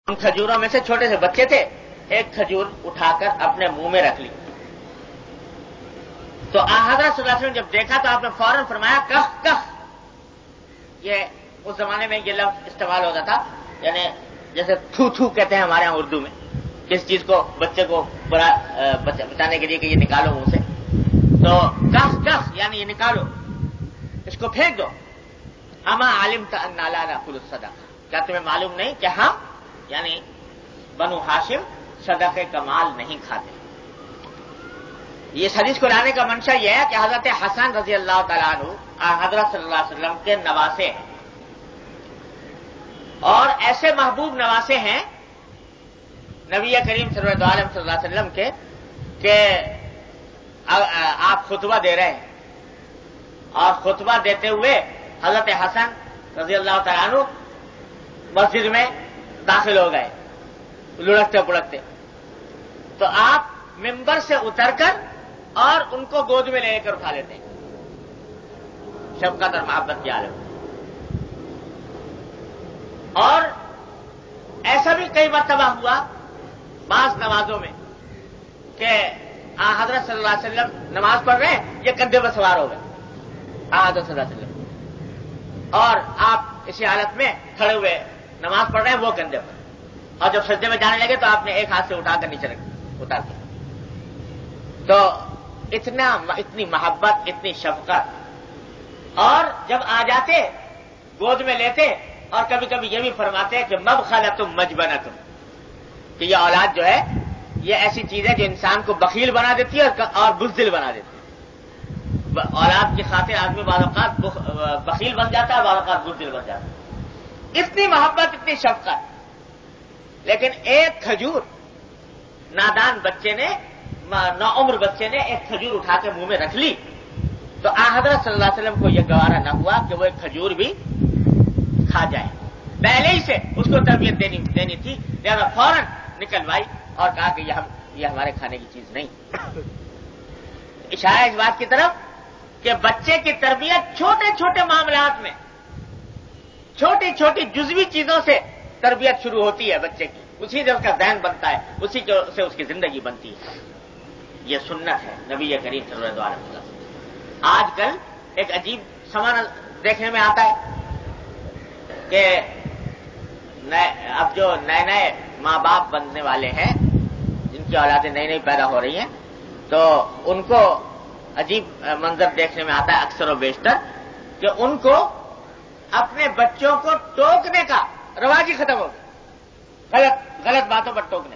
ان کھجوروں میں سے چھوٹے سے بچے تھے، ایک کھجور اٹھا کر اپنے منہ میں رکھ لی. تو حضرت صلی اللہ علیہ وسلم جب دیکھا تو آپ نے فوراً فرمایا کخ کخ. یہ اس زمانے میں یہ لفظ استعمال ہوتا تھا، یعنی جیسے تھو تھو کہتے ہیں ہمارے یہاں اردو میں، کس چیز کو بچے کو بچانے کے لیے کہ یہ نکالو منہ سے، تو کخ کخ یعنی یہ نکالو، اس کو پھینک دو. اما علمت ان لا ناخذ الصدقہ، کیا تمہیں معلوم نہیں کہ ہم یعنی بنو ہاشم صدقے کا مال نہیں کھاتے. یہ حدیث کو لانے کا منشا یہ ہے کہ حضرت حسن رضی اللہ تعالیٰ عنہ حضرت صلی اللہ علیہ وسلم کے نواسے ہیں، اور ایسے محبوب نواسے ہیں نبی کریم صلی اللہ علیہ وسلم کے کہ آپ خطبہ دے رہے ہیں اور خطبہ دیتے ہوئے حضرت حسن رضی اللہ تعالیٰ عنہ مسجد میں داخل ہو گئے لڑکتے پڑکتے، تو آپ ممبر سے اتر کر اور ان کو گود میں لے کر اٹھا لیتے ہیں شفقت اور محبت کی عالم. اور ایسا بھی کئی مرتبہ ہوا بعض نمازوں میں کہ حضرت صلی اللہ علیہ وسلم نماز پڑھ رہے ہیں، یہ کندھے پر سوار ہو گئے حضرت صلی اللہ علیہ وسلم، اور آپ اسی حالت میں کھڑے ہوئے نماز پڑھ رہے ہیں وہ کندھے پر، اور جب سجدے میں جانے لگے تو آپ نے ایک ہاتھ سے اٹھا کر نیچے اتار دیا. تو اتنی محبت، اتنی شفقت. اور جب آ جاتے گود میں لیتے، اور کبھی کبھی یہ بھی فرماتے کہ مبخلتم مجبنتم، کہ یہ اولاد جو ہے یہ ایسی چیز ہے جو انسان کو بخیل بنا دیتی ہے اور بزدل بنا دیتی ہے. اولاد کی خاطر آدمی بعض اوقات بخیل بن جاتا ہے، بعض اوقات بزدل بن جاتا ہے. اتنی محبت، اتنی شفقت. لیکن ایک کھجور نادان بچے نے، نوعمر بچے نے ایک کھجور اٹھا کے منہ میں رکھ لی، تو حضرت صلی اللہ علیہ وسلم کو یہ گوارا نہ ہوا کہ وہ ایک کھجور بھی کھا جائے. پہلے ہی سے اس کو تربیت دینی تھی، لہذا فوراً نکلوائی اور کہا کہ یہ ہمارے کھانے کی چیز نہیں. اشارہ اس بات کی طرف کہ بچے کی تربیت چھوٹے چھوٹے معاملات میں، چھوٹی چھوٹی جزوی چیزوں سے تربیت شروع ہوتی ہے بچے کی، اسی سے اس کا ذہن بنتا ہے، اسی سے اس کی زندگی بنتی ہے. یہ سنت ہے نبی کریم صلی اللہ علیہ وسلم. آج کل ایک عجیب سامان دیکھنے میں آتا ہے کہ اب جو نئے نئے ماں باپ بننے والے ہیں، جن کی اولادیں نئی نئی پیدا ہو رہی ہیں، تو ان کو عجیب منظر دیکھنے میں آتا ہے اکثر و بیشتر کہ ان کو اپنے بچوں کو ٹوکنے کا رواج ہی ختم ہو گیا، غلط باتوں پر ٹوکنے.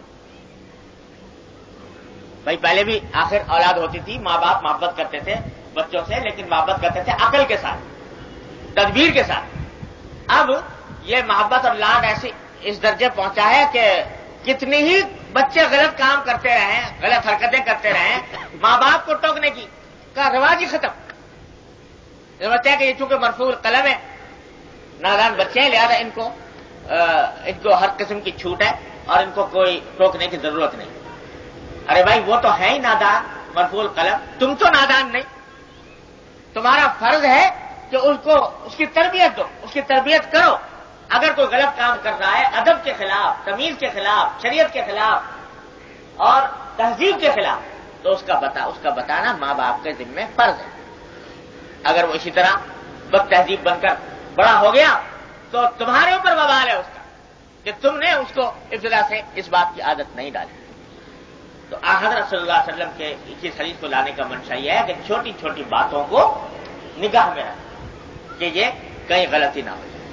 بھائی پہلے بھی آخر اولاد ہوتی تھی، ماں باپ محبت کرتے تھے بچوں سے، لیکن محبت کرتے تھے عقل کے ساتھ، تدبیر کے ساتھ. اب یہ محبت اور لاڈ ایسی اس درجے پہنچا ہے کہ کتنی ہی بچے غلط کام کرتے رہیں، غلط حرکتیں کرتے رہیں، ماں باپ کو ٹوکنے کا رواج ہی ختم. سمجھتے ہیں کہ یہ چونکہ مرفوع القلم ہے، نادان بچے ہیں، لہذا ان کو ہر قسم کی چھوٹ ہے اور ان کو کوئی ٹوکنے کی ضرورت نہیں. ارے بھائی وہ تو ہے ہی نادان مرفوع القلم، تم تو نادان نہیں. تمہارا فرض ہے کہ اس کی تربیت دو، اس کی تربیت کرو. اگر کوئی غلط کام کر رہا ہے ادب کے خلاف، تمیز کے خلاف، شریعت کے خلاف اور تہذیب کے خلاف، تو اس کا بتانا ماں باپ کے ذمہ فرض ہے. اگر وہ اسی طرح بد تہذیب بن کر بڑا ہو گیا تو تمہارے اوپر وبال ہے اس کا کہ تم نے اس کو ابتدا سے اس بات کی عادت نہیں ڈالی. تو حضرت صلی اللہ علیہ وسلم کے اس حدیث کو لانے کا منشا یہ ہے کہ چھوٹی چھوٹی باتوں کو نگاہ میں رکھیں کہ یہ کہیں غلطی نہ ہو جائے.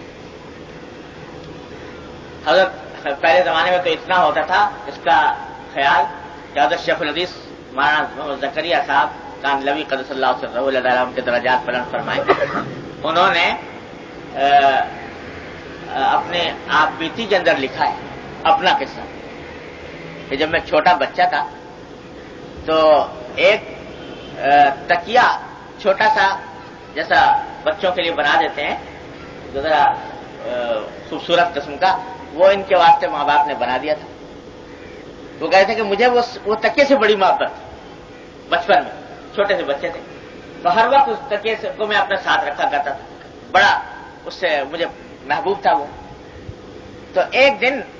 حضرت پہلے زمانے میں تو اتنا ہوتا تھا اس کا خیال کہ حضرت شیخ الحدیث مولانا محمد زکریہ صاحب کاندھلوی قدس اللہ سرہ علیہ کے درجات بلند فرمائے. انہوں نے اپنے آپ بیتی کے اندر لکھا ہے اپنا قصہ کہ جب میں چھوٹا بچہ تھا تو ایک تکیا چھوٹا سا جیسا بچوں کے لیے بنا دیتے ہیں جو ذرا خوبصورت قسم کا، وہ ان کے واسطے ماں باپ نے بنا دیا تھا. وہ کہتے تھے کہ مجھے وہ تکیے سے بڑی محبت بچپن میں، چھوٹے سے بچے تھے تو ہر وقت اس تکیے کو میں اپنے ساتھ رکھا کرتا تھا، بڑا اس سے مجھے محبوب تھا وہ. تو ایک دن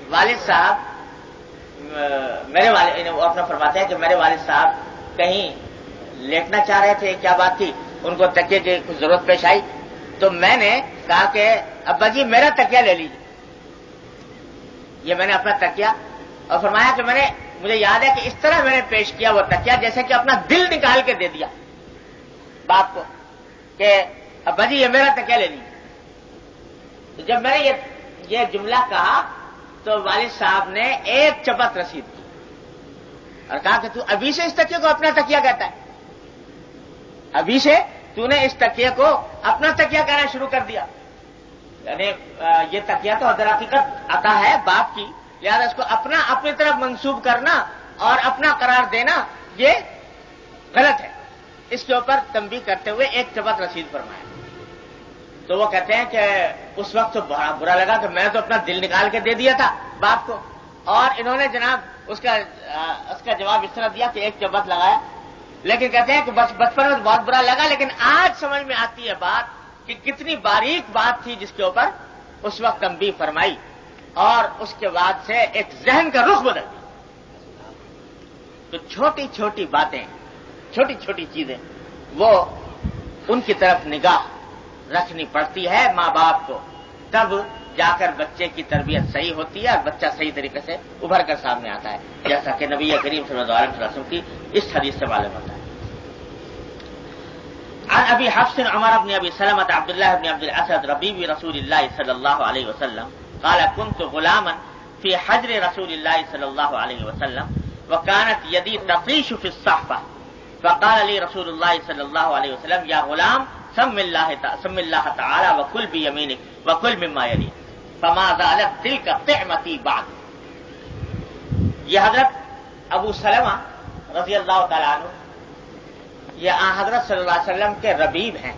والد صاحب میرے والد اپنا فرماتے ہیں کہ میرے والد صاحب کہیں لیٹنا چاہ رہے تھے، کیا بات تھی، ان کو تکیے کی کچھ ضرورت پیش آئی، تو میں نے کہا کہ ابا جی میرا تکیہ لے لیجیے، یہ میں نے اپنا تکیہ، اور فرمایا کہ مجھے یاد ہے کہ اس طرح میں نے پیش کیا وہ تکیہ جیسے کہ اپنا دل نکال کے دے دیا باپ کو کہ ابا جی یہ میرا تکیہ لے لیجیے۔ جب میں نے یہ جملہ کہا تو والد صاحب نے ایک چپت رسید کی اور کہا کہ تو ابھی سے اس تکیے کو اپنا تکیہ کہتا ہے، ابھی سے تو نے اس تکیے کو اپنا تکیہ کہنا شروع کر دیا، یعنی یہ تکیہ تو در حقیقت عطا ہے باپ کی، لہذا اس کو اپنی طرف منسوب کرنا اور اپنا قرار دینا یہ غلط ہے۔ اس کے اوپر تنبیہ کرتے ہوئے ایک چپت رسید فرمایا۔ تو وہ کہتے ہیں کہ اس وقت تو بڑا برا لگا کہ میں تو اپنا دل نکال کے دے دیا تھا باپ کو، اور انہوں نے جناب اس کا جواب اس طرح دیا کہ ایک چپت لگایا، لیکن کہتے ہیں کہ بچپن میں بہت برا لگا، لیکن آج سمجھ میں آتی ہے بات کہ کتنی باریک بات تھی جس کے اوپر اس وقت تنبیہ فرمائی، اور اس کے بعد سے ایک ذہن کا رخ بدل گیا۔ تو چھوٹی چھوٹی باتیں، چھوٹی چھوٹی چیزیں، وہ ان کی طرف نگاہ رکھنی پڑتی ہے ماں باپ کو، تب جا کر بچے کی تربیت صحیح ہوتی ہے اور بچہ صحیح طریقے سے ابھر کر سامنے آتا ہے، جیسا کہ نبی کریم صلی اللہ علیہ وسلم کی اس حدیث سے معلوم ہوتا ہے۔ عن ابي حفص عمر بن ابي سلمة عبد الله بن عبد الاسد ربيب رسول الله صلى الله عليه وسلم قال كنت غلاما في حجر رسول الله صلى الله عليه وسلم وكانت يدي تطيش في الصحفة فقال لي رسول الله صلى الله عليه وسلم يا غلام سم الله تعالى وكل بيمينك وكل مما يليك فما زالت تلك طعمتي بعد۔ یہ حضرت ابو سلمہ رضی اللہ تعالیٰ عنہ یہ حضرت صلی اللہ علیہ وسلم کے ربیب ہیں،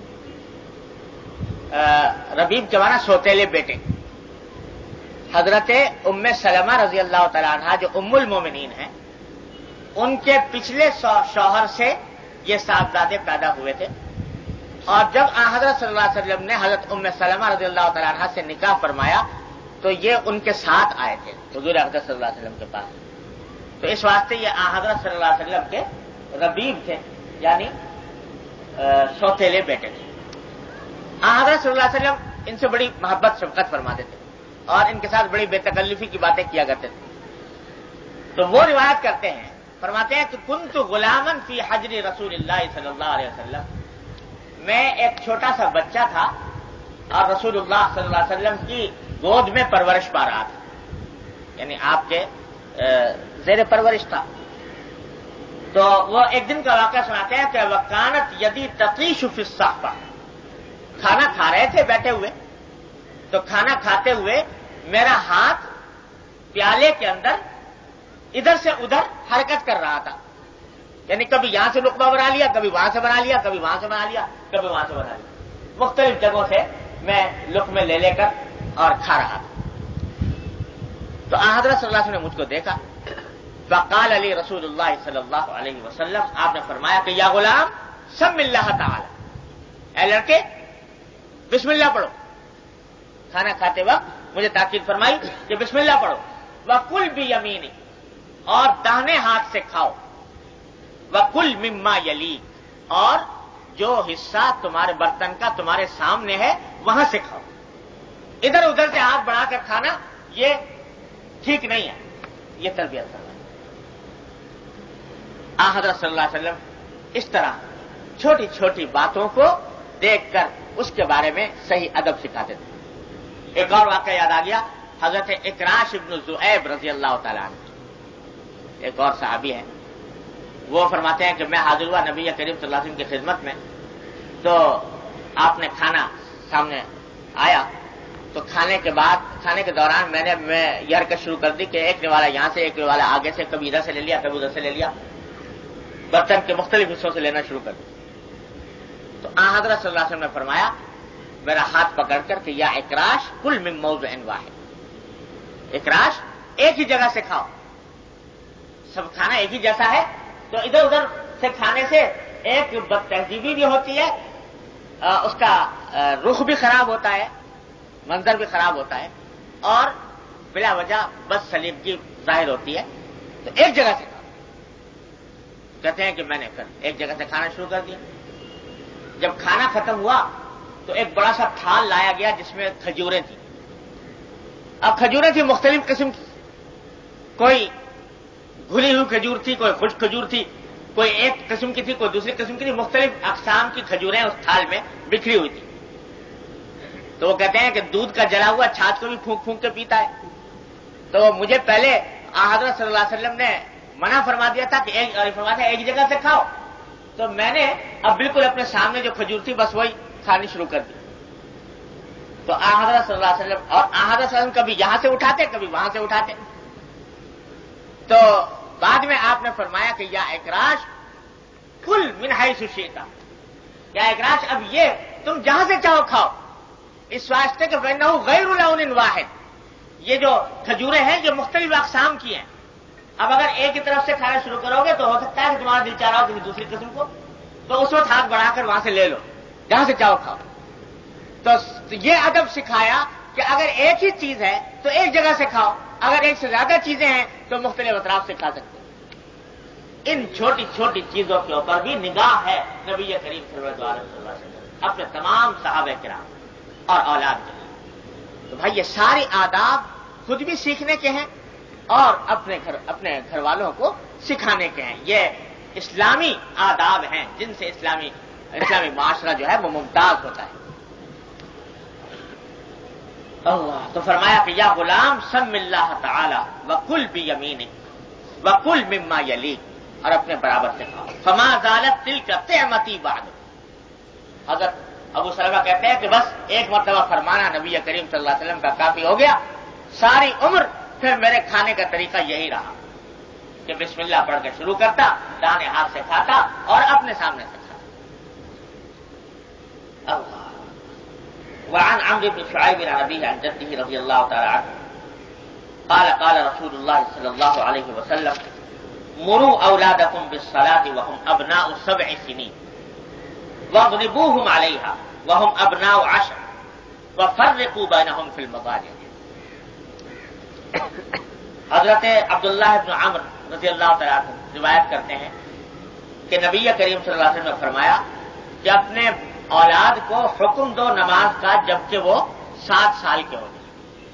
ربیب کے معنی سوتیلے بیٹے، حضرت ام سلمہ رضی اللہ تعالیٰ عنہ جو ام المومنین ہیں، ان کے پچھلے شوہر سے یہ صاحبزادے پیدا ہوئے تھے، اور جب حضرت صلی اللہ علیہ وسلم نے حضرت ام سلمہ رضی اللہ تعالیٰ عنہ سے نکاح فرمایا تو یہ ان کے ساتھ آئے تھے حضور حضرت صلی اللہ علیہ وسلم کے پاس، تو اس واسطے یہ حضرت صلی اللہ علیہ وسلم کے ربیب تھے، یعنی سوتیلے بیٹے تھے۔ حضرت صلی اللہ علیہ وسلم ان سے بڑی محبت شفقت فرماتے تھے اور ان کے ساتھ بڑی بے تکلفی کی باتیں کیا کرتے تھے۔ تو وہ روایت کرتے ہیں، فرماتے ہیں کہ کنت غلاما فی حجر رسول اللہ صلی اللہ علیہ وسلم، میں ایک چھوٹا سا بچہ تھا اور رسول اللہ صلی اللہ علیہ وسلم کی گود میں پرورش پا رہا تھا، یعنی آپ کے زیر پرورش تھا۔ تو وہ ایک دن کا واقعہ سناتے ہیں کہ وکانت یدی تطیش فی الصحفہ، کھانا کھا رہے تھے بیٹھے ہوئے، تو کھانا کھاتے ہوئے میرا ہاتھ پیالے کے اندر ادھر سے ادھر حرکت کر رہا تھا، یعنی کبھی یہاں سے لقمہ بنا لیا، کبھی وہاں سے بنا لیا، کبھی وہاں سے بنا لیا، کبھی وہاں سے بنا لیا، مختلف جگہوں سے میں لقمے لے کر اور کھا رہا تھا۔ تو حضرت صلی اللہ علیہ وسلم نے مجھ کو دیکھا، فقال علی رسول اللہ صلی اللہ علیہ وسلم، آپ نے فرمایا کہ یا غلام سم اللہ تعالی، اے لڑکے بسم اللہ پڑھو۔ کھانا کھاتے وقت مجھے تاکید فرمائی کہ بسم اللہ پڑھو، وکل بیمینک، اور داہنے ہاتھ سے کھاؤ، وکل مما یلیک، اور جو حصہ تمہارے برتن کا تمہارے سامنے ہے وہاں سے کھاؤ، ادھر ادھر سے ہاتھ بڑھا کر کھانا یہ ٹھیک نہیں ہے، یہ تربیت کرنا۔ حضرت صلی اللہ علیہ وسلم اس طرح چھوٹی چھوٹی باتوں کو دیکھ کر اس کے بارے میں صحیح ادب سکھاتے تھے۔ ایک اور واقعہ یاد آ گیا، حضرت اکراش ابن ذؤیب رضی اللہ تعالیٰ عنہ، ایک اور صحابی ہیں، وہ فرماتے ہیں کہ میں حاضر ہوا نبی کریم صلی اللہ علیہ وسلم کی خدمت میں، تو آپ نے کھانا سامنے آیا، تو کھانے کے دوران میں نے یہ حرکت شروع کر دی کہ ایک نے والا یہاں سے، ایک نے والا آگے سے، کبھی ادھر سے لے لیا، کبھی ادھر سے لے لیا، برتن کے مختلف حصوں سے لینا شروع کر دیا۔ تو حضرت صلی اللہ علیہ وسلم نے فرمایا میرا ہاتھ پکڑ کر کہ یا اکراش کل من موضع واحد، اکراش ایک ہی جگہ سے کھاؤ، سب کھانا ایک ہی جیسا ہے، تو ادھر ادھر سے کھانے سے ایک بد تہذیبی بھی ہوتی ہے، اس کا رخ بھی خراب ہوتا ہے، منظر بھی خراب ہوتا ہے، اور بلا وجہ بس سلیقگی ظاہر ہوتی ہے تو ایک جگہ سے کھاؤ. کہتے ہیں کہ میں نے پھر ایک جگہ سے کھانا شروع کر دیا. جب کھانا ختم ہوا تو ایک بڑا سا تھال لایا گیا جس میں کھجوریں تھیں. اب کھجوریں تھیں مختلف قسم کی, کوئی گھلی ہوئی کھجور تھی, کوئی خشک کھجور تھی, کوئی ایک قسم کی تھی, کوئی دوسری قسم کی تھی, مختلف اقسام کی کھجوریں اس تھال میں بکھری ہوئی تھی. تو وہ کہتے ہیں کہ دودھ کا جلا ہوا چھاچ کو بھی پھونک پھونک کے پیتا ہے. تو مجھے پہلے حضرت صلی اللہ علیہ وسلم نے منع فرما دیا تھا کہ ایک جگہ سے کھاؤ, تو میں نے اب بالکل اپنے سامنے جو کھجور تھی بس وہی کھانی شروع کر دی. تو حضرت صلی اللہ علیہ وسلم اور حضرت صلی اللہ علیہ وسلم کبھی یہاں سے اٹھاتے کبھی وہاں سے اٹھاتے. تو بعد میں آپ نے فرمایا کہ یا اکراش کل من حیث شئت, یا اکراش اب یہ تم جہاں سے چاہو کھاؤ, اس واسطے کہ فإنہ غیر لون واحد, یہ جو کھجوریں ہیں یہ مختلف اقسام کی ہیں. اب اگر ایک ہی طرف سے کھانا شروع کرو گے تو ہو سکتا ہے کہ تمہارا دل چاہ رہا ہو کسی دوسری قسم کو, تو اس وقت ہاتھ بڑھا کر وہاں سے لے لو, جہاں سے چاہو کھاؤ. تو یہ ادب سکھایا کہ اگر ایک ہی چیز ہے تو ایک جگہ سے کھاؤ, اگر ایک سے زیادہ چیزیں ہیں تو مختلف اطراف سے کھا سکتے. ان چھوٹی چھوٹی چیزوں کے اوپر بھی نگاہ ہے نبی کریم صلی اللہ علیہ وسلم اپنے تمام صحابہ کرام اور اولاد کے لیے. تو بھائی یہ سارے آداب خود بھی سیکھنے کے ہیں اور اپنے گھر والوں کو سکھانے کے ہیں. یہ اسلامی آداب ہیں جن سے اسلامی معاشرہ جو ہے وہ ممتاز ہوتا ہے. اللہ تو فرمایا کہ یا غلام سم اللہ تعالی وکل بیمینک وکل مما یلیک, اور اپنے برابر سے کھاؤ. فما زالت تلک طعمتی بعد. حضرت ابو سلمہ کہتے ہیں کہ بس ایک مرتبہ فرمانا نبی کریم صلی اللہ علیہ وسلم کا کافی ہو گیا, ساری عمر پھر میرے کھانے کا طریقہ یہی رہا کہ بسم اللہ پڑھ کے شروع کرتا, دانے ہاتھ سے کھاتا اور اپنے سامنے سے کھاتا. اللہ. وعن عمرو بن شعيب عن أبيه عن جده رضي الله تعالى عنه قال قال رسول الله صلى الله عليه وسلم مروا أولادكم بالصلاة وهم أبناء 7 سنين واضربوهم عليها وهم أبناء 10 وفرقوا بينهم في المضاجع. حضرت عبداللہ ابن عمرو رضی اللہ تعالیٰ عنہ روایت کرتے ہیں کہ نبی کریم صلی اللہ علیہ وسلم نے فرمایا کہ اپنے اولاد کو حکم دو نماز کا جبکہ وہ 7 سال کے ہو جائیں.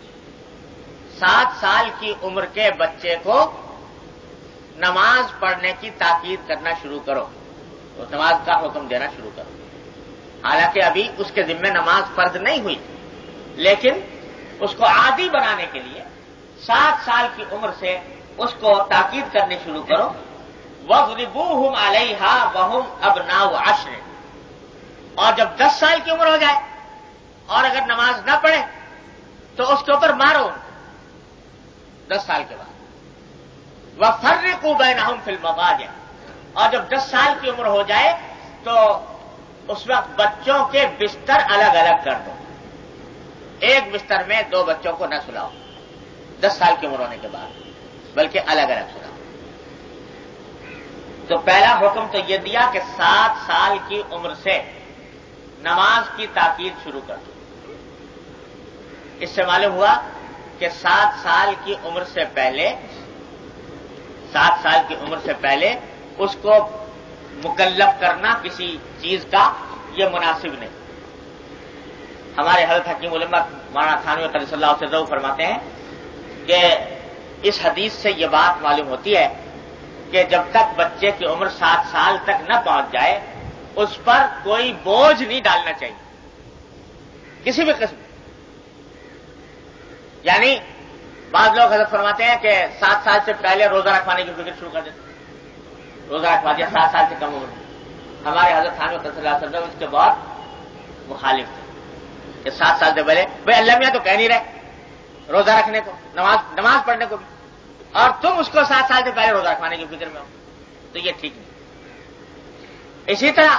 7 سال کی عمر کے بچے کو نماز پڑھنے کی تاکید کرنا شروع کرو, تو نماز کا حکم دینا شروع کرو. حالانکہ ابھی اس کے ذمہ نماز فرض نہیں ہوئی, لیکن اس کو عادی بنانے کے لیے 7 سال کی عمر سے اس کو تاکید کرنی شروع کرو. وَاضْرِبُوهُمْ عَلَيْهَا وَهُمْ أَبْنَاءُ 10, اور جب 10 سال کی عمر ہو جائے اور اگر نماز نہ پڑھے تو اس کے اوپر مارو 10 سال کے بعد. وَفَرِّقُوا بَيْنَهُمْ فِي الْمَضَاجِعِ, اور جب 10 سال کی عمر ہو جائے تو اس وقت بچوں کے بستر الگ الگ کر دو. ایک بستر میں 2 بچوں کو نہ سلاؤ 10 سال کی عمر ہونے کے بعد, بلکہ الگ الگ سلاؤ. تو پہلا حکم تو یہ دیا کہ 7 سال کی عمر سے نماز کی تاکید شروع کر دو. اس سے معلوم ہوا کہ 7 سال کی عمر سے پہلے اس کو مکلف کرنا کسی چیز کا یہ مناسب نہیں. ہمارے حضرت حکیم علماء مولانا تھانوی قدس اللہ سے ذو فرماتے ہیں کہ اس حدیث سے یہ بات معلوم ہوتی ہے کہ جب تک بچے کی عمر 7 سال تک نہ پہنچ جائے اس پر کوئی بوجھ نہیں ڈالنا چاہیے کسی بھی قسم. یعنی بعض لوگ حضرت فرماتے ہیں کہ 7 سال سے پہلے روزہ رکھوانے کی فکر شروع کر دیتے, روزہ رکھوا دیا 7 سال سے کم عمر میں. ہمارے حضرت تھانوی قدس اللہ صلی اللہ علیہ وسلم اس کے بہت مخالف تھے کہ 7 سال سے پہلے بھائی اللہ میاں تو کہہ نہیں رہے روزہ رکھنے کو, نماز پڑھنے کو بھی, اور تم اس کو 7 سال سے پہلے روزہ رکھوانے کی فکر میں ہو, تو یہ ٹھیک نہیں. اسی طرح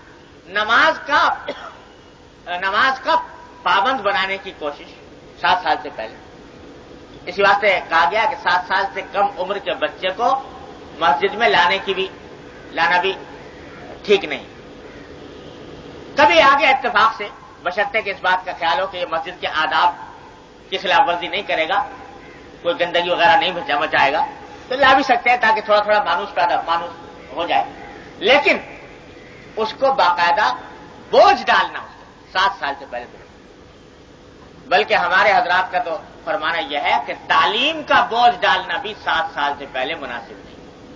نماز کا پابند بنانے کی کوشش 7 سال سے پہلے, اسی واسطے کہا گیا کہ 7 سال سے کم عمر کے بچے کو مسجد میں لانا بھی ٹھیک نہیں. کبھی آگے اتفاق سے بشرطے کہ اس بات کا خیال ہو کہ یہ مسجد کے آداب کی خلاف ورزی نہیں کرے گا کوئی گندگی وغیرہ نہیں مچائے گا تو لا بھی سکتے ہیں تاکہ تھوڑا تھوڑا مانوس ہو جائے، لیکن اس کو باقاعدہ بوجھ ڈالنا اس کو 7 سال سے پہلے تو، بلکہ ہمارے حضرات کا تو فرمانا یہ ہے کہ تعلیم کا بوجھ ڈالنا بھی 7 سال سے پہلے مناسب نہیں۔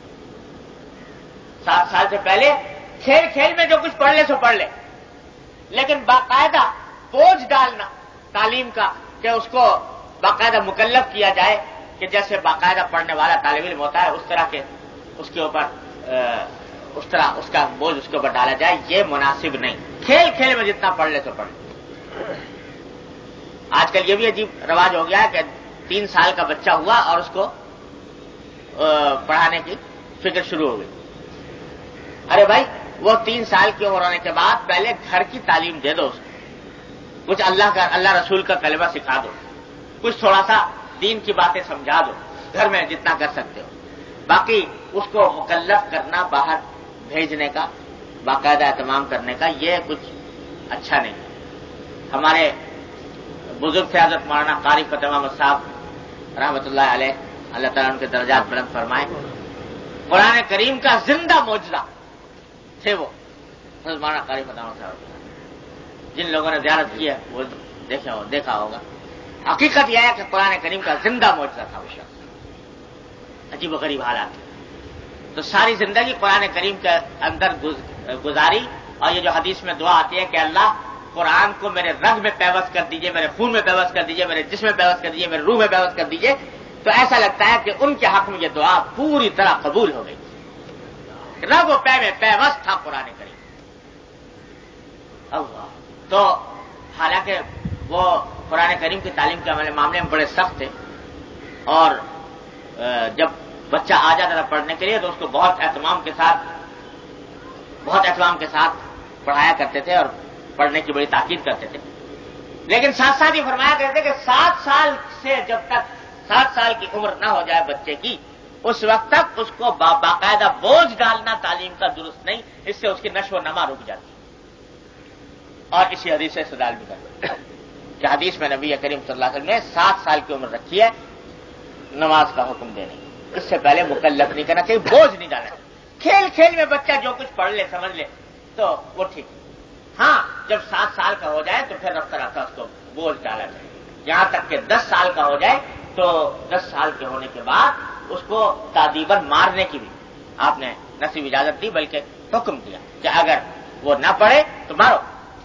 7 سال سے پہلے کھیل کھیل میں جو کچھ پڑھ لے سو پڑھ لے، لیکن باقاعدہ بوجھ ڈالنا تعلیم کا کہ اس کو باقاعدہ مکلف کیا جائے کہ جیسے باقاعدہ پڑھنے والا طالب علم ہوتا ہے اس طرح کے اس کے اوپر اس طرح اس کا بوجھ اس کے اوپر ڈالا جائے، یہ مناسب نہیں۔ کھیل کھیل میں جتنا پڑھ لے تو پڑھ لے۔ آج کل یہ بھی عجیب رواج ہو گیا ہے کہ 3 سال کا بچہ ہوا اور اس کو پڑھانے کی فکر شروع ہو گئی۔ ارے بھائی وہ 3 سال کی عمر ہونے کے بعد پہلے گھر کی تعلیم دے دو اس کو، کچھ اللہ رسول کا کلمہ سکھا دو، کچھ تھوڑا سا دین کی باتیں سمجھا دو گھر میں جتنا کر سکتے ہو، باقی اس کو مکلف کرنا باہر بھیجنے کا باقاعدہ اہتمام کرنے کا یہ کچھ اچھا نہیں۔ ہمارے بزرگ تھے حضرت مولانا قاری فتح محمد صاحب رحمۃ اللہ علیہ، اللہ تعالیٰ ان کے درجات بلند فرمائے، قرآن کریم کا زندہ معجزہ تھے وہ حضرت مولانا قاری فتح محمد صاحب۔ جن لوگوں نے زیارت کی ہے وہ دیکھا ہوگا۔ حقیقت یہ ہے کہ قرآن کریم کا زندہ معجزہ تھا وہ شخص، عجیب و غریب حالات۔ تو ساری زندگی قرآن کریم کے اندر گزاری، اور یہ جو حدیث میں دعا آتی ہے کہ اللہ قرآن کو میرے رگ میں پیوست کر دیجئے، میرے خون میں پیوست کر دیجئے، میرے جسم میں پیوست کر دیجئے، میرے روح میں پیوست کر دیجئے، تو ایسا لگتا ہے کہ ان کے حق میں یہ دعا پوری طرح قبول ہو گئی۔ رگ و پے میں پیوست تھا قرآن کریم۔ اللہ تو حالانکہ وہ قرآن کریم کی تعلیم کے معاملے میں بڑے سخت تھے، اور جب بچہ آ جاتا تھا پڑھنے کے لیے تو اس کو بہت اہتمام کے ساتھ پڑھایا کرتے تھے اور پڑھنے کی بڑی تاکید کرتے تھے، لیکن ساتھ ساتھ یہ فرمایا کرتے تھے کہ 7 سال سے جب تک 7 سال کی عمر نہ ہو جائے بچے کی، اس وقت تک اس کو باقاعدہ بوجھ ڈالنا تعلیم کا درست نہیں، اس سے اس کی نشو و نما رک جاتی ہے۔ اور اسی حدیث سے استدلال بھی کرتے ہیں کہ حدیث میں نبی کریم صلی اللہ علیہ وسلم نے 7 سال کی عمر رکھی ہے نماز کا حکم دینے، اس سے پہلے مکلف نہیں کرنا چاہیے، بوجھ نہیں ڈالنا چاہیے۔ کھیل کھیل میں بچہ جو کچھ پڑھ لے سمجھ لے تو وہ ٹھیک ہے، ہاں جب 7 سال کا ہو جائے تو پھر رفتہ رفتہ اس کو بوجھ ڈالا جائے، یہاں تک کہ 10 سال کا ہو جائے تو 10 سال کے ہونے کے بعد اس کو تادیباً مارنے کی بھی آپ نے نہ صرف اجازت دی بلکہ حکم دیا کہ اگر وہ نہ پڑھے تو مارو۔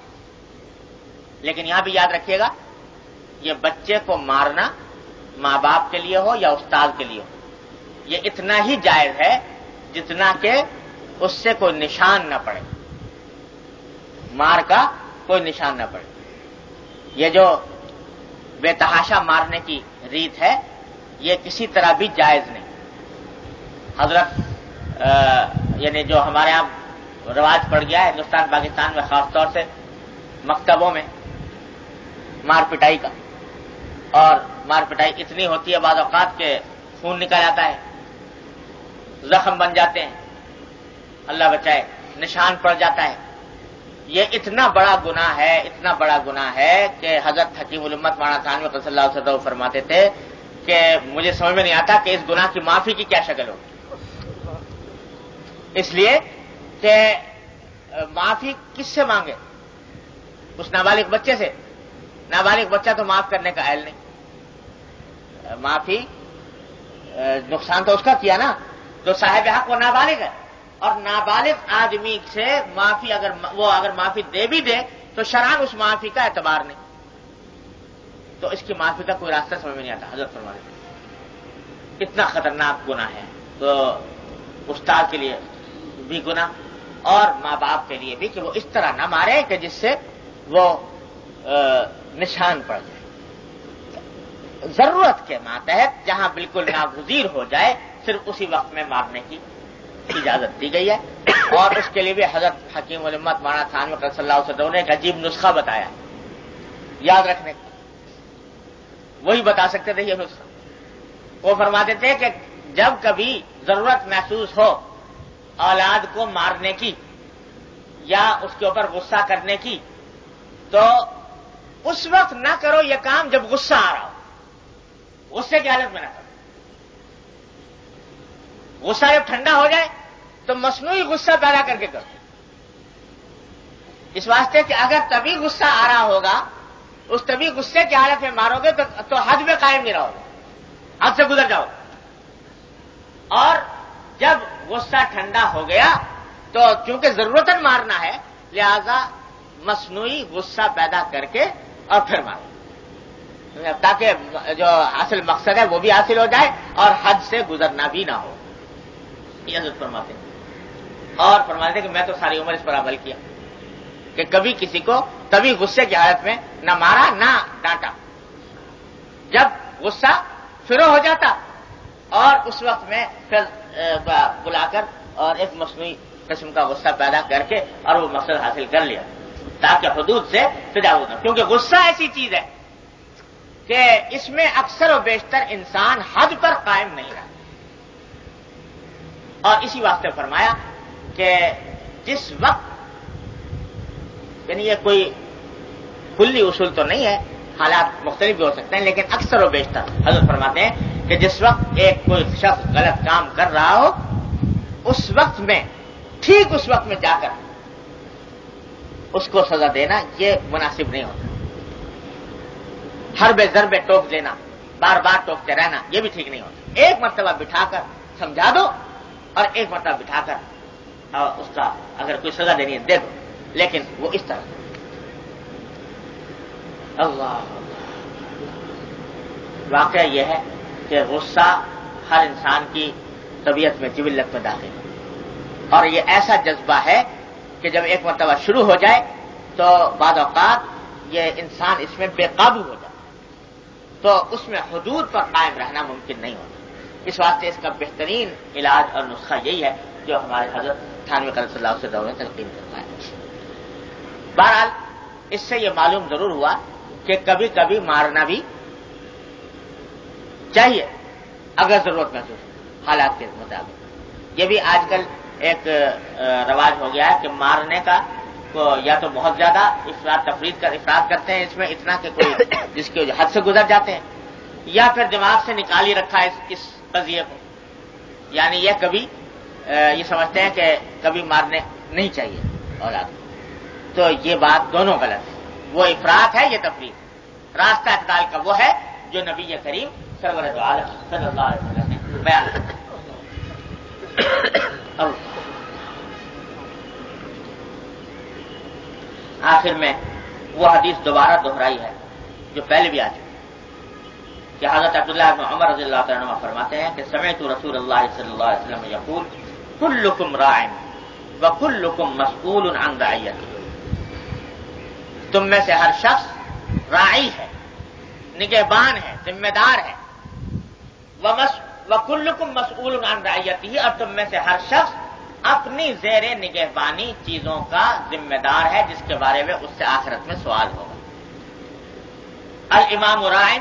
لیکن یہاں بھی یاد رکھیے گا، یہ بچے کو مارنا ماں باپ کے لیے ہو یا استاد کے لیے ہو، یہ اتنا ہی جائز ہے جتنا کہ اس سے کوئی نشان نہ پڑے، مار کا کوئی نشان نہ پڑے۔ یہ جو بے تحاشا مارنے کی ریت ہے یہ کسی طرح بھی جائز نہیں۔ حضرت یعنی جو ہمارے یہاں رواج پڑ گیا ہے ہندوستان پاکستان میں، خاص طور سے مکتبوں میں مار پٹائی کا، اور مار پٹائی اتنی ہوتی ہے بعض اوقات کہ خون نکل آتا ہے، زخم بن جاتے ہیں، اللہ بچائے نشان پڑ جاتا ہے۔ یہ اتنا بڑا گناہ ہے کہ حضرت حکیم الامت مولانا تھانوی صلی اللہ علیہ وسلم فرماتے تھے کہ مجھے سمجھ میں نہیں آتا کہ اس گناہ کی معافی کی کیا شکل ہوگی، اس لیے کہ معافی کس سے مانگے؟ اس نابالغ بچے سے؟ نابالغ بچہ تو معاف کرنے کا اہل نہیں، معافی نقصان تو اس کا کیا نا، جو صاحب حق وہ نابالغ ہے، اور نابالغ آدمی سے معافی اگر معافی دے بھی دے تو شرعاً اس معافی کا اعتبار نہیں، تو اس کی معافی کا کوئی راستہ سمجھ میں نہیں آتا۔ حضرت فرماتے ہیں اتنا خطرناک گناہ ہے، تو استاد کے لیے بھی گناہ اور ماں باپ کے لیے بھی کہ وہ اس طرح نہ مارے کہ جس سے وہ نشان پڑ جائے۔ ضرورت کے ماتحت جہاں بالکل ناگزیر ہو جائے صرف اسی وقت میں مارنے کی اجازت دی گئی ہے، اور اس کے لیے بھی حضرت حکیم الامت مولانا تھانوی صلی اللہ علیہ وسلم نے ایک عجیب نسخہ بتایا یاد رکھنے کا، وہی بتا سکتے تھے یہ نسخہ۔ وہ فرماتے تھے کہ جب کبھی ضرورت محسوس ہو اولاد کو مارنے کی یا اس کے اوپر غصہ کرنے کی تو اس وقت نہ کرو یہ کام جب غصہ آ رہا ہو، غصے کی حالت میں نہ کرو. غصہ جب ٹھنڈا ہو جائے تو مصنوعی غصہ پیدا کر کے کرو. اس واسطے کہ اگر تبھی غصہ آ رہا ہوگا، اس تبھی غصے کی حالت میں مارو گے تو حد میں قائم نہیں رہو گے، حد سے گزر جاؤ. اور جب غصہ ٹھنڈا ہو گیا تو چونکہ ضرورتاً مارنا ہے، لہذا مصنوعی غصہ پیدا کر کے اور پھر مارو، تاکہ جو اصل مقصد ہے وہ بھی حاصل ہو جائے اور حد سے گزرنا بھی نہ ہو. یہ حضرت فرماتے ہیں. اور فرماتے ہیں کہ میں تو ساری عمر اس پر عمل کیا کہ کبھی کسی کو تبھی غصے کی حالت میں نہ مارا نہ ڈانٹا. جب غصہ شروع ہو جاتا اور اس وقت میں پھر بلا کر اور ایک مصنوعی قسم کا غصہ پیدا کر کے اور وہ مقصد حاصل کر لیا تاکہ حدود سے تجاوز نہ. کیونکہ غصہ ایسی چیز ہے کہ اس میں اکثر و بیشتر انسان حد پر قائم نہیں رہتا. اور اسی واسطے فرمایا کہ جس وقت، یعنی یہ کوئی کلی اصول تو نہیں ہے، حالات مختلف بھی ہو سکتے ہیں، لیکن اکثر و بیشتر حضرت فرماتے ہیں کہ جس وقت ایک کوئی شخص غلط کام کر رہا ہو، اس وقت میں، ٹھیک اس وقت میں جا کر اس کو سزا دینا یہ مناسب نہیں ہوتا. ہر بے ضربے ٹوک دینا، بار بار ٹوکتے رہنا، یہ بھی ٹھیک نہیں ہوتا. ایک مرتبہ بٹھا کر سمجھا دو اور ایک مرتبہ بٹھا کر اس کا اگر کوئی سزا دینی ہے دے دو، لیکن وہ اس طرح. اللہ واقعہ یہ ہے کہ غصہ ہر انسان کی طبیعت میں، جبلت میں داخل ہے، اور یہ ایسا جذبہ ہے کہ جب ایک مرتبہ شروع ہو جائے تو بعض اوقات یہ انسان اس میں بے قابو ہو جائے تو اس میں حدود پر قائم رہنا ممکن نہیں ہوتا. اس واسطے اس کا بہترین علاج اور نسخہ یہی ہے جو ہمارے حضرت تھانوی قدس اللہ علیہ وسلم نے تلقین کروایا. بہرحال اس سے یہ معلوم ضرور ہوا کہ کبھی کبھی مارنا بھی چاہیے اگر ضرورت محسوس ہو، حالات کے مطابق. یہ بھی آج کل ایک رواج ہو گیا ہے کہ مارنے کا کو یا تو بہت زیادہ افراد کرتے ہیں اس میں اتنا کہ کوئی جس کی حد سے گزر جاتے ہیں، یا پھر دماغ سے نکال ہی رکھا ہے اس قضیے کو، یعنی یہ کبھی یہ سمجھتے ہیں کہ کبھی مارنے نہیں چاہیے اولاد کو. تو یہ بات دونوں غلط ہے. وہ افراط ہے، یہ تفریط. راستہ اعتدال کا وہ ہے جو نبی کریم سرور دو عالم صلی اللہ علیہ وسلم نے بیان کیا. آخر میں وہ حدیث دوبارہ دہرائی ہے جو پہلے بھی آ چکی کہ حضرت عبداللہ بن عمر رضی اللہ تعالیٰ عنہ فرماتے ہیں کہ سمعت رسول اللہ صلی اللہ علیہ وسلم یقول کلکم راع وکلکم مسئول عن رعیتہ. تم میں سے ہر شخص راعی ہے، نگہبان ہے، ذمہ دار ہے. وکلکم مسئول عن رعیتہ، اور تم میں سے ہر شخص اپنی زیر نگہبانی چیزوں کا ذمہ دار ہے جس کے بارے میں اس سے آخرت میں سوال ہوگا. الامام راع،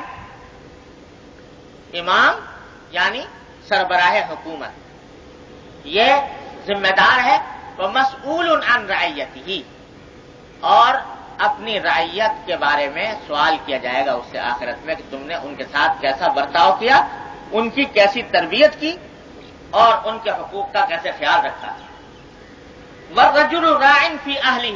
امام یعنی سربراہ حکومت، یہ ذمہ دار ہے. ومسئول عن رعیتہ، اور اپنی رعیت کے بارے میں سوال کیا جائے گا اس سے آخرت میں کہ تم نے ان کے ساتھ کیسا برتاؤ کیا، ان کی کیسی تربیت کی اور ان کے حقوق کا کیسے خیال رکھا. والرجل راع فی اہلہ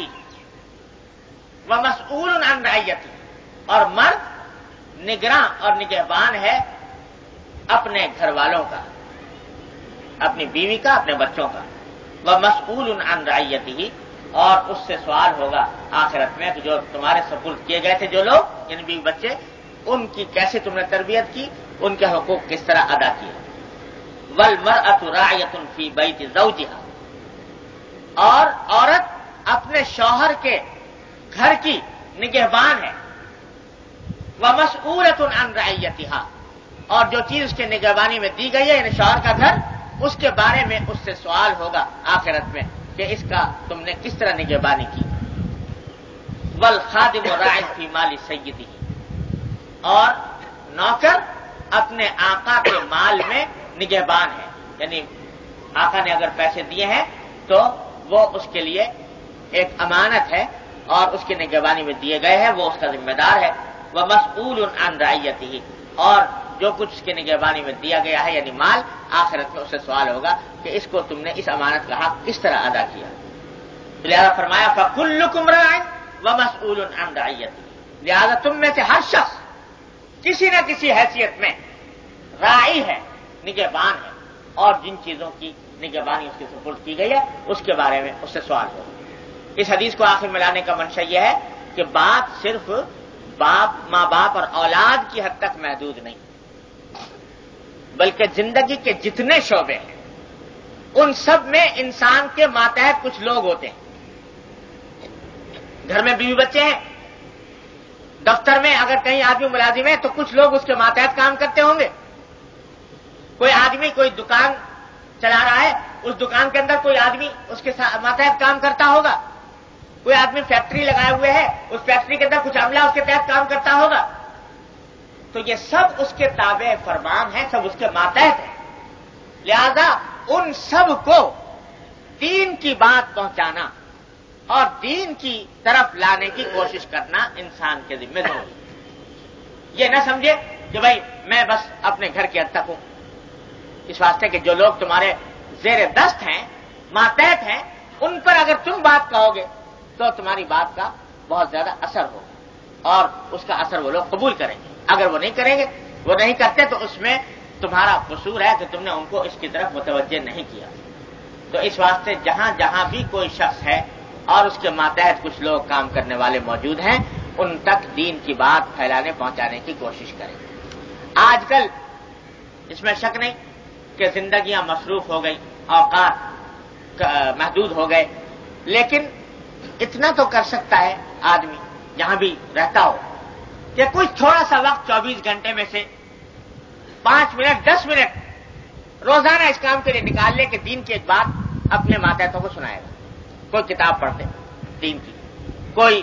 ومسئول عن رعیتہ، اور مرد نگراں اور نگہبان ہے اپنے گھر والوں کا، اپنی بیوی کا، اپنے بچوں کا. ومسئول عن رعیتہ، اور اس سے سوال ہوگا آخرت میں کہ جو تمہارے سپرد کیے گئے تھے جو لوگ، یعنی بیوی بچے، ان کی کیسے تم نے تربیت کی، ان کے حقوق کس طرح ادا کیے. والمرأة راعیۃ فی بیت زوجہا، اور عورت اپنے شوہر کے گھر کی نگہبان ہے. ومسئولۃ عن رعیتہا، اور جو چیز اس کے نگہبانی میں دی گئی ہے یعنی شوہر کا گھر، اس کے بارے میں اس سے سوال ہوگا آخرت میں کہ اس کا تم نے کس طرح نگہبانی کی. والخادم راع فی مال سیدہ، اور نوکر اپنے آقا کے مال میں نگہبان ہے، یعنی آقا نے اگر پیسے دیے ہیں تو وہ اس کے لیے ایک امانت ہے اور اس کی نگہبانی میں دیے گئے ہیں، وہ اس کا ذمہ دار ہے. ومسئول عن رعیتہ، اور جو کچھ اس کی نگہبانی میں دیا گیا ہے یعنی مال، آخرت میں اس سے سوال ہوگا کہ اس کو تم نے اس امانت کا حق کس طرح ادا کیا. لہذا فرمایا فَكُلُّكُمْ رَاعٍ وَمَسْئُولٌ عَنْ رَعِيَّتِهِ، لہذا تم میں سے ہر شخص کسی نہ کسی حیثیت میں راعی ہے، نگہبان ہے، اور جن چیزوں کی نگہبانی اس کے سپرد کی گئی ہے اس کے بارے میں اس سے سوال ہوگا. اس حدیث کو آخر میں لانے کا منشا یہ ہے کہ بات صرف ماں باپ اور اولاد کی حد تک محدود نہیں، بلکہ زندگی کے جتنے شعبے ہیں ان سب میں انسان کے ماتحت کچھ لوگ ہوتے ہیں. گھر میں بیوی بچے ہیں، دفتر میں اگر کہیں آدمی ملازم ہے تو کچھ لوگ اس کے ماتحت کام کرتے ہوں گے. کوئی آدمی کوئی دکان چلا رہا ہے، اس دکان کے اندر کوئی آدمی اس کے ماتحت کام کرتا ہوگا. کوئی آدمی فیکٹری لگائے ہوئے ہے، اس فیکٹری کے اندر کچھ عملہ اس کے تحت کام کرتا ہوگا. تو یہ سب اس کے تابع فرمان ہیں، سب اس کے ماتحت ہیں. لہذا ان سب کو دین کی بات پہنچانا اور دین کی طرف لانے کی کوشش کرنا انسان کے ذمہ ضروری ہے. یہ نہ سمجھے کہ بھائی میں بس اپنے گھر کے حد تک ہوں. اس واسطے کہ جو لوگ تمہارے زیر دست ہیں، ماتحت ہیں، ان پر اگر تم بات کہو گے تو تمہاری بات کا بہت زیادہ اثر ہوگا اور اس کا اثر وہ لوگ قبول کریں گے. اگر وہ نہیں کریں گے، وہ نہیں کرتے، تو اس میں تمہارا قصور ہے کہ تم نے ان کو اس کی طرف متوجہ نہیں کیا. تو اس واسطے جہاں جہاں بھی کوئی شخص ہے اور اس کے ماتحت کچھ لوگ کام کرنے والے موجود ہیں، ان تک دین کی بات پھیلانے پہنچانے کی کوشش کریں. آج کل اس میں شک نہیں کہ زندگیاں مصروف ہو گئی، اوقات محدود ہو گئے، لیکن اتنا تو کر سکتا ہے آدمی جہاں بھی رہتا ہو کہ کچھ تھوڑا سا وقت 24 گھنٹے میں سے 5 منٹ 10 منٹ روزانہ اس کام کے لیے نکال لے کہ دین کی ایک بات اپنے ماتحتوں کو سنائے گا. کوئی کتاب پڑھ دے دین کی، کوئی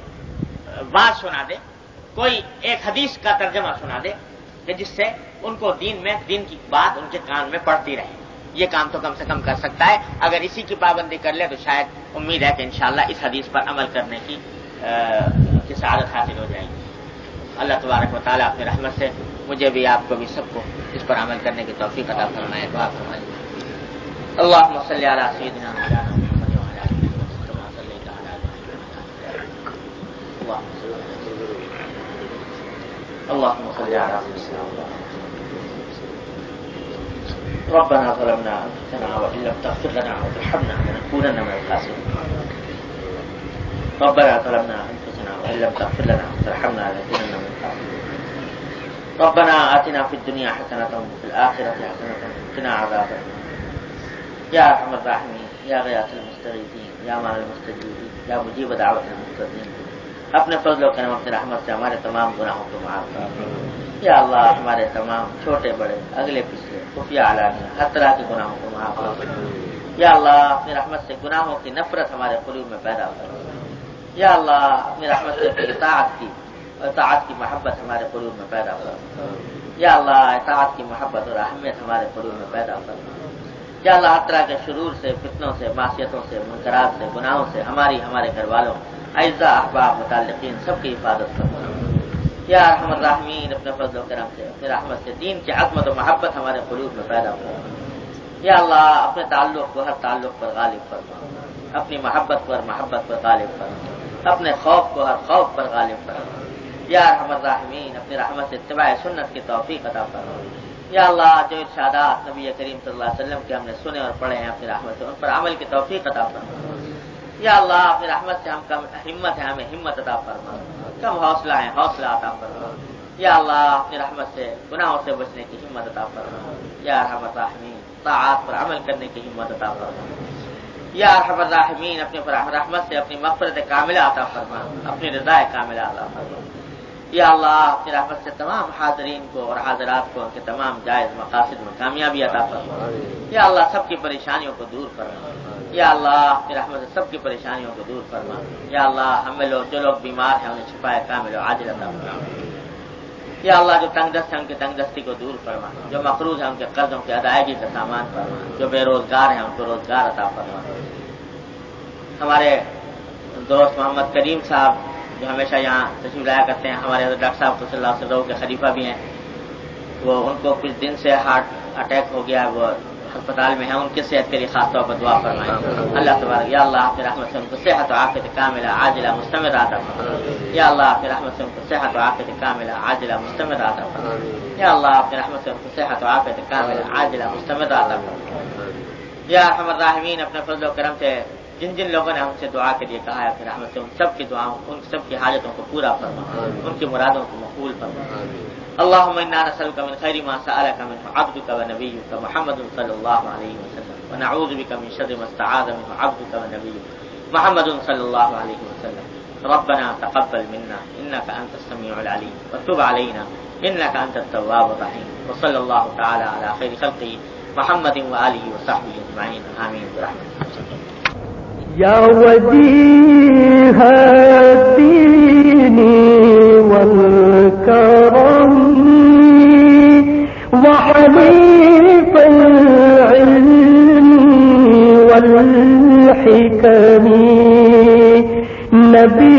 بات سنا دے، کوئی ایک حدیث کا ترجمہ سنا دے کہ جس سے ان کو دین کی بات ان کے کان میں پڑتی رہے. یہ کام تو کم سے کم کر سکتا ہے. اگر اسی کی پابندی کر لے تو شاید امید ہے کہ انشاءاللہ اس حدیث پر عمل کرنے کی سعادت حاصل ہو جائے گی. اللہ تبارک و تعالیٰ اپنی رحمت سے مجھے بھی، آپ کو بھی، سب کو اس پر عمل کرنے کی توفیق عطا فرمائے. دعا فرمائے. اللهم صل على سيدنا محمد وعلى آل محمد كما صليت على اللهم صل على سيدنا محمد. ربنا ظلمنا أنفسنا وإن لم تغفر لنا وترحمنا لنكونن من الخاسرين. ربنا ظلمنا أنفسنا وإن لم تغفر لنا وترحمنا لنكونن من الخاسرين. ربنا آتنا في الدنيا حسنة وفي الآخرة حسنة وقنا عذاب النار. یا ارحم الراحمین، یا غیاث المستغیثین، یا مان المستجیبین، یا مجیب دعوت المضطرین، اپنے فضل و کرم اپنی رحمت سے ہمارے تمام گناہوں کو معاف کر. یا اللہ ہمارے تمام چھوٹے بڑے اگلے پچھلے خفیہ علانیہ ہر طرح کے گناہوں کو معاف کر. یا اللہ اپنی رحمت سے گناہوں کی نفرت ہمارے قلوب میں پیدا کر. یا اللہ اپنی رحمت سے اطاعت کی محبت ہمارے قلوب میں پیدا کر. یا اللہ اطاعت کی محبت اور اہمیت ہمارے قلوب میں پیدا کر. یا اللہ ہر طرح کے شرور سے، فتنوں سے، معصیتوں سے، منکرات سے، گناہوں سے ہماری، ہمارے گھر والوں، اعزاء، احباب، متعلقین سب کی حفاظت کرنا. یا ارحم الراحمین اپنے فضل و کرم سے، اپنی رحمت سے دین کی عظمت و محبت ہمارے قلوب میں پیدا کرنا. یا اللہ اپنے تعلق کو ہر تعلق پر غالب فرما، اپنی محبت پر غالب فرما، اپنے خوف کو ہر خوف پر غالب فرما. یا ارحم الراحمین اپنی رحمت سے اتباع سنت کی توفیق عطا فرما. یا اللہ جو ارشادات نبی کریم صلی اللہ علیہ وسلم کے ہم نے سنے اور پڑھے ہیں اپنی رحمت سے ان پر عمل کی توفیق عطا فرما. یا اللہ اپنی رحمت سے ہم کم ہمت ہے ہمیں ہمت عطا فرما، کم حوصلہ ہے حوصلہ عطا فرما. یا اللہ اپنی رحمت سے گناہوں سے بچنے کی ہمت عطا فرما. یا ارحم الراحمین طاعات پر عمل کرنے کی ہمت عطا فرما. یا ارحم الراحمین اپنے رحمت سے اپنی مغفرت کاملہ عطا فرما، اپنی رضا کاملہ عطا فرما. یا اللہ اپنی رحمت سے تمام حاضرین کو اور حاضرات کو ان کے تمام جائز مقاصد میں کامیابی عطا فرما. یا اللہ سب کی پریشانیوں کو دور فرما. یا اللہ اپنی رحمت سے سب کی پریشانیوں کو دور فرما. یا اللہ ہمیں جو لوگ بیمار ہیں انہیں شفا کامل و عاجل عطا فرما. یا اللہ جو تنگ دست ہیں ان کی تنگ دستی کو دور فرما، جو مقروض ہیں ان کے قرضوں کی ادائیگی کا سامان فرما، جو بے روزگار ہیں ان کو روزگار عطا فرما. ہمارے دوست محمد کریم صاحب جو ہمیشہ یہاں تشریف لایا کرتے ہیں، ہمارے ڈاکٹر صاحب صلی اللہ علیہ وسلم کے خلیفہ بھی ہیں، وہ ان کو کچھ دن سے ہارٹ اٹیک ہو گیا، وہ ہسپتال میں ہیں، ان کی صحت کے لیے خاص طور پر دعا فرمائیں۔ اللہ تبارک یا اللہ آپ کی رحمت سے ان کو صحت و عافیت کاملہ عاجلہ مستمرہ عطا فرمائیں۔ یا اللہ آپ کی رحمت سے ان کو صحت و عافیت کاملہ عاجلہ مستمرہ عطا فرمائیں۔ یا اللہ آپ کی رحمت سے ان کو صحت و عافیت کاملہ عاجلہ مستمرہ عطا فرمائیں۔ یا ارحم الراحمین اپنے فضل و کرم سے جن جن لوگوں نے ہم سے دعا کے لیے کہا ہے اپنی رحمت سے ان سب کی دعاؤں، ان سب کی حاجتوں کو پورا فرما، ان کی مرادوں کو مقبول فرما۔ اللهم انا نسألك من خير ما سألك منه عبدك ونبيك محمد صلى الله عليه وسلم، ونعوذ بك من شر ما استعاذ منه عبدك ونبيك محمد صلى الله عليه وسلم۔ ربنا تقبل منا انك انت السميع العليم وتب علينا انك انت التواب الرحيم، وصلى الله تعالى على خير خلقه محمد وآله وصحبه اجمعين، آمين برحمتك۔ یا وجیہ الدین والکرم وحلیف العلم والحکم، نبی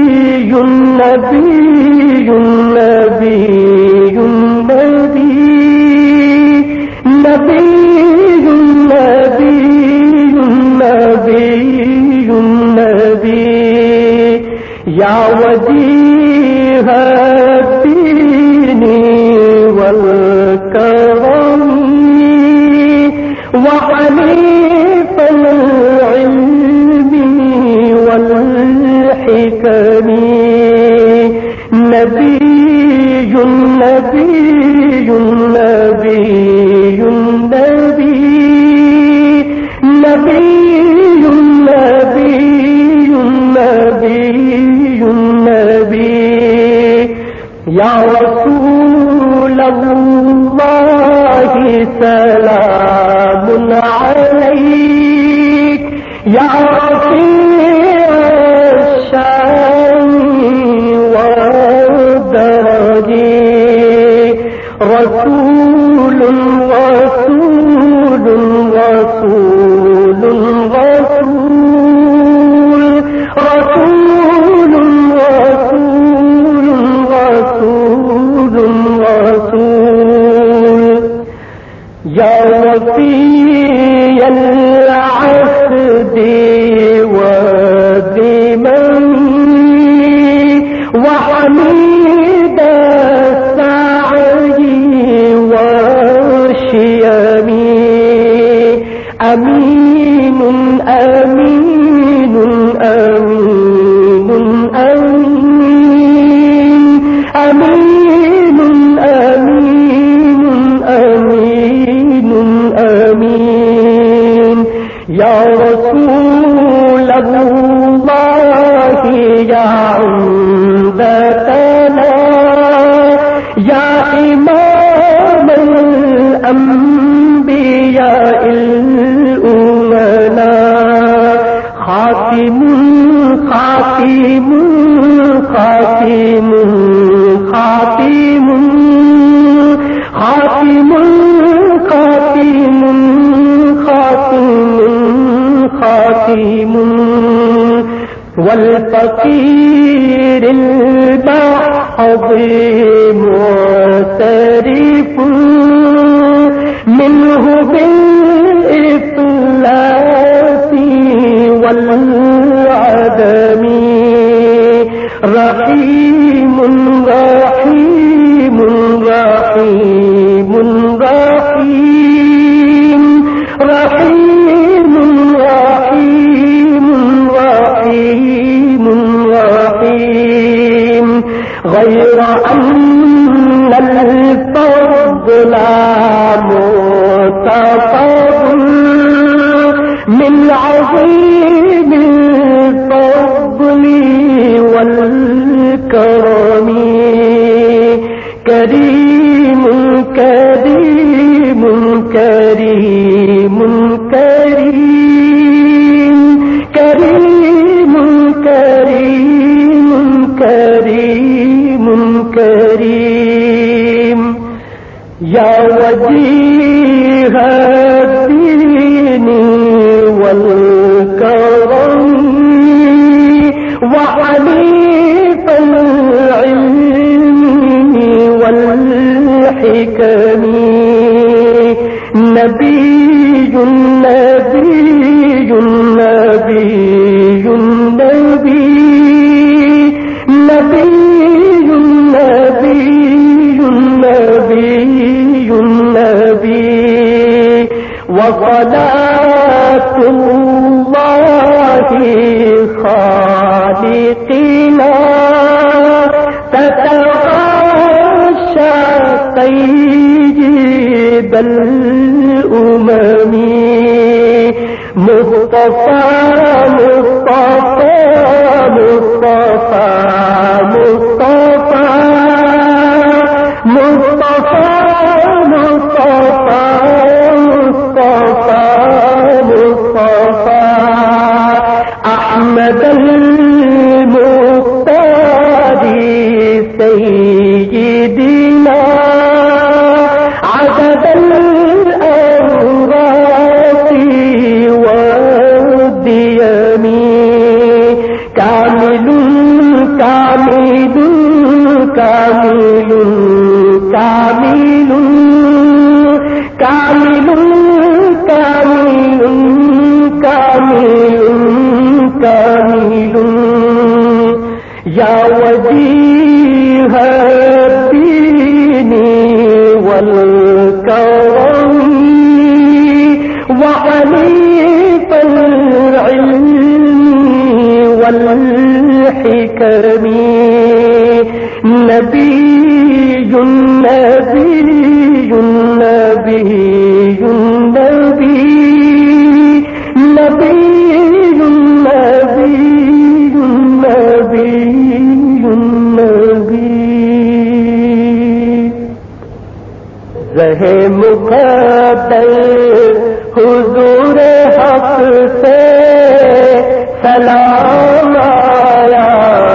نبی نبی نبی نبی یا وجیہ الدین والکرم وحلیف العلم والحکم، نبی نبی نبی نبی یا رسول اللہ سلام علیک، یا رفیع الشان والدرج، رسول رسول رسول رسول رسول رسول، یا وفی العهد والذمم وحمید السعی والشیم، امین امین امین امین امین امین امین امین، یا رسول اللہ یا عمدتنا یا امام الانبیاء الامنا، خاتم خاتم خاتم خاتم خاتم خاتم خاتم خاتم، والفقیر المحض معترف منه بالإفلاس والعدم، رحیم رحیم رحیم رحیم رحیم رحیم رحیم رحیم، غیر ان الفضل متفضل من عظیم الفضل والکرم، کریم کریم کریم کریم کریم کریم کریم کریم، یا وجیہ الدین والکرم نبی نبی نبی نبی نبی وصلاة الله خالقنا تتغاشى طيب الأمم مصطفى مصطفى مصطفى مصطفى مصطفى أحمد المختار سيدنا عدد الأوراق والديم كامل كامل كامل كامل كامل كامل كامل كامل يا وجيه الدين والكرم وحليف العلم والحكم نبي نبي نبي نبي نبي رہے مقدر حضور حق سے سلام آیا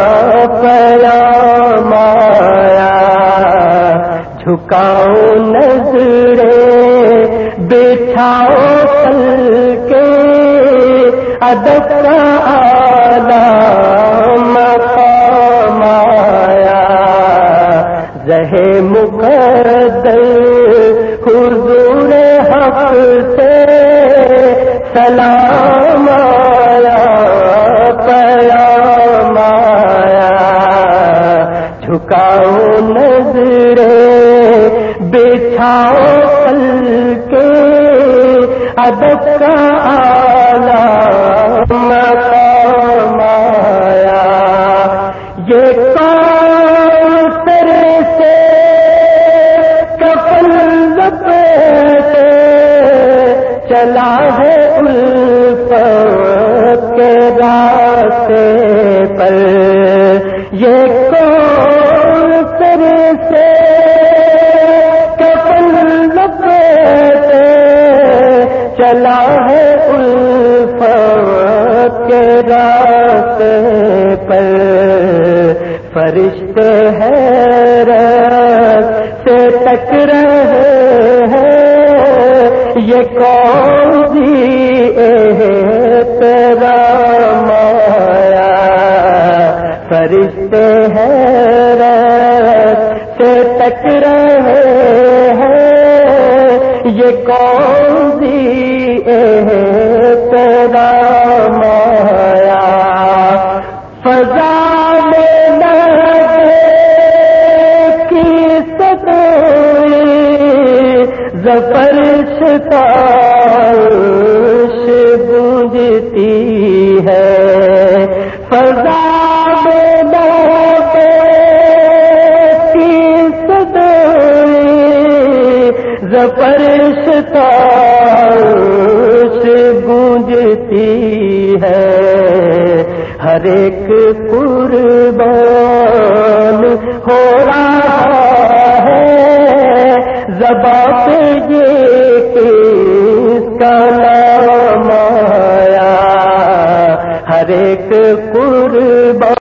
پیام آیا جھکاؤ نظریں بچھاؤ پل کے ادب کا اعلیٰ مقام آیا رہے مقدر حضور حق سے سلام آیا پیام آیا جھکاؤ نظریں بچھاؤ پل کے ادب کا اعلیٰ مقام آیا یہ چلا ہے الفت کے راستے پر یہ کون سر سے کفن لپیٹے چلا ہے الفت کے راستے پر فرشتے حیرت سے تک رہے ہیں یہ کون سی تیرا مایا فرشتے حیرت سے تک رہے ہیں یہ کون سی تیرا مایا فضا میں کی ظفر ستائش گونجتی ہے فضا میں کی صدائیں ظفر ستائش گونجتی ہے ہر ایک قربان ہو رہا ہے زباں پہ یہ کس کا نام آیا ہر ایک